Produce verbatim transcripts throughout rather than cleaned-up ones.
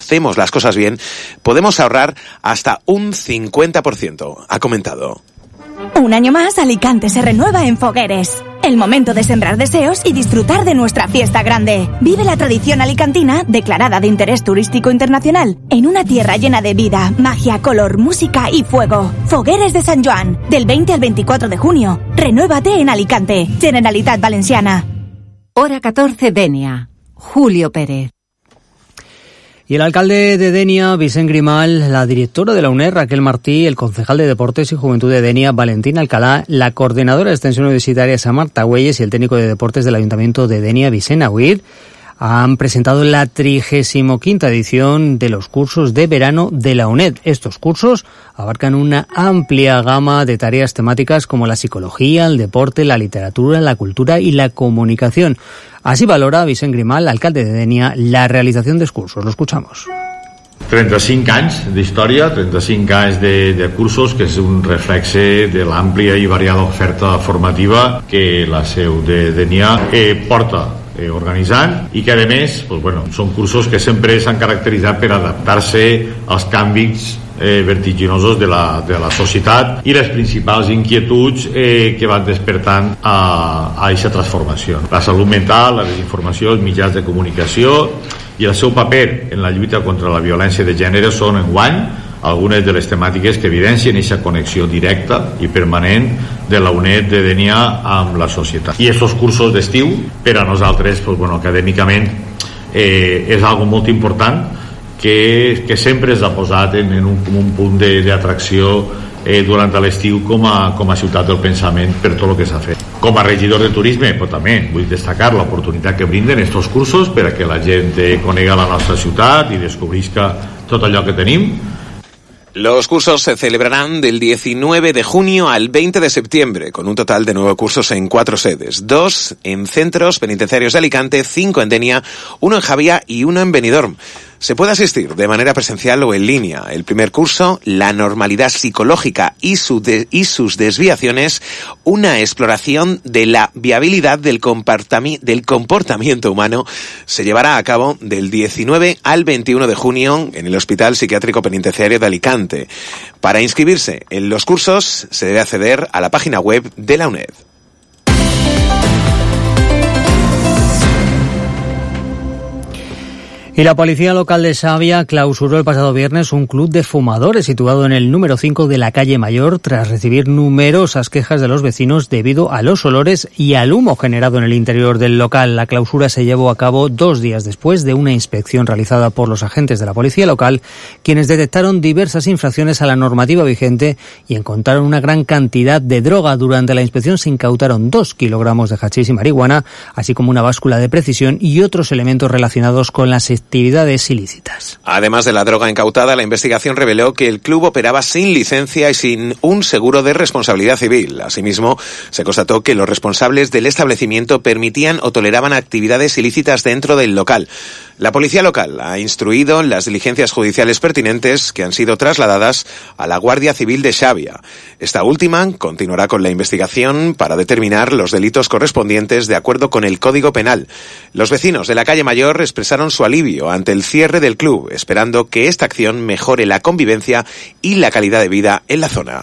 hacemos las cosas bien, podemos ahorrar hasta un cincuenta por ciento, ha comentado. Un año más, Alicante se renueva en Fogueres. El momento de sembrar deseos y disfrutar de nuestra fiesta grande. Vive la tradición alicantina, declarada de interés turístico internacional, en una tierra llena de vida, magia, color, música y fuego. Fogueres de San Joan, del veinte al veinticuatro de junio. Renuévate en Alicante, Generalitat Valenciana. Hora catorce, Denia. Julio Pérez. Y el alcalde de Denia, Vicent Grimal, la directora de la UNED, Raquel Martí, el concejal de Deportes y Juventud de Denia, Valentín Alcalá, la coordinadora de Extensión Universitaria, Marta Güelles, y el técnico de Deportes del Ayuntamiento de Denia, Vicent Agüir, han presentado la trigésima quinta edición de los cursos de verano de la UNED. Estos cursos abarcan una amplia gama de tareas temáticas como la psicología, el deporte, la literatura, la cultura y la comunicación. Así valora Vicent Grimal, alcalde de Denia, la realitzación dels cursos. Lo escuchamos. trenta-cinc anys d'història, trenta-cinc anys de, de cursos, que és un reflexe de l'àmplia i variada oferta formativa que la seu de Denia eh, porta eh, organitzant, i que a més pues, bueno, són cursos que sempre s'han caracteritzat per adaptar-se als canvis eh, vertiginosos de la, de la societat i les principals inquietuds eh, que van despertant a aquesta transformació. La salut mental, la desinformació, els mitjans de comunicació i el seu paper en la lluita contra la violència de gènere són enguany algunes de les temàtiques que evidencien aquesta connexió directa i permanent de la UNED de Denia amb la societat. I aquests cursos d'estiu, per a nosaltres, pues, bueno, acadèmicament, eh, és algo molt important que, que sempre s'ha posat en, en un, un punt d'atracció eh, durant l'estiu com a, com a ciutat del pensament per tot el que s'ha fet. Com a regidor de turisme, pues, també vull destacar l'oportunitat que brinden estos cursos per a que la gent conega la nostra ciutat i descobrisca tot allò que tenim. Los cursos se celebrarán del diecinueve de junio al veinte de septiembre, con un total de nueve cursos en cuatro sedes. Dos en centros penitenciarios de Alicante, cinco en Denia, uno en Javía y uno en Benidorm. Se puede asistir de manera presencial o en línea. El primer curso, la normalidad psicológica y, su de, y sus desviaciones, una exploración de la viabilidad del, comportami- del comportamiento humano, se llevará a cabo del diecinueve al veintiuno de junio en el Hospital Psiquiátrico Penitenciario de Alicante. Para inscribirse en los cursos se debe acceder a la página web de la UNED. Y la Policía Local de Xàbia clausuró el pasado viernes un club de fumadores situado en el número cinco de la calle Mayor tras recibir numerosas quejas de los vecinos debido a los olores y al humo generado en el interior del local. La clausura se llevó a cabo dos días después de una inspección realizada por los agentes de la Policía Local, quienes detectaron diversas infracciones a la normativa vigente y encontraron una gran cantidad de droga. Durante la inspección se incautaron dos kilogramos de hachís y marihuana, así como una báscula de precisión y otros elementos relacionados con las actividades ilícitas. Además de la droga incautada, la investigación reveló que el club operaba sin licencia y sin un seguro de responsabilidad civil. Asimismo, se constató que los responsables del establecimiento permitían o toleraban actividades ilícitas dentro del local. La Policía Local ha instruido las diligencias judiciales pertinentes que han sido trasladadas a la Guardia Civil de Xàbia. Esta última continuará con la investigación para determinar los delitos correspondientes de acuerdo con el Código Penal. Los vecinos de la calle Mayor expresaron su alivio ante el cierre del club, esperando que esta acción mejore la convivencia y la calidad de vida en la zona.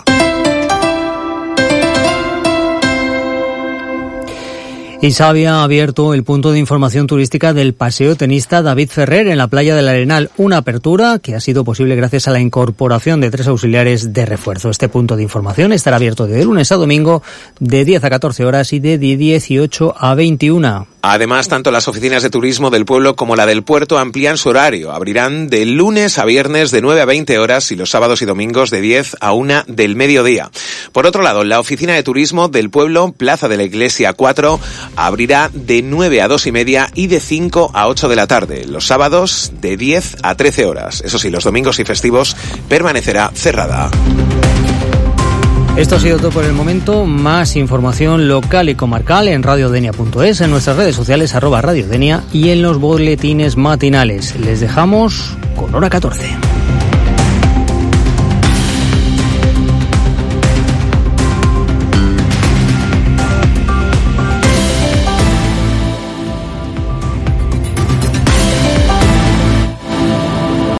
Y Xàbia ha abierto el punto de información turística del paseo tenista David Ferrer en la playa del Arenal, una apertura que ha sido posible gracias a la incorporación de tres auxiliares de refuerzo. Este punto de información estará abierto de lunes a domingo de diez a catorce horas y de dieciocho a veintiuna. Además, tanto las oficinas de turismo del pueblo como la del puerto amplían su horario. Abrirán de lunes a viernes de nueve a veinte horas y los sábados y domingos de diez a una del mediodía. Por otro lado, la oficina de turismo del pueblo, Plaza de la Iglesia cuatro, abrirá de nueve a dos y media y de cinco a ocho de la tarde. Los sábados de diez a trece horas. Eso sí, los domingos y festivos permanecerá cerrada. Esto ha sido todo por el momento. Más información local y comarcal en radiodenia punto es, en nuestras redes sociales arroba radiodenia y en los boletines matinales. Les dejamos con Hora catorce.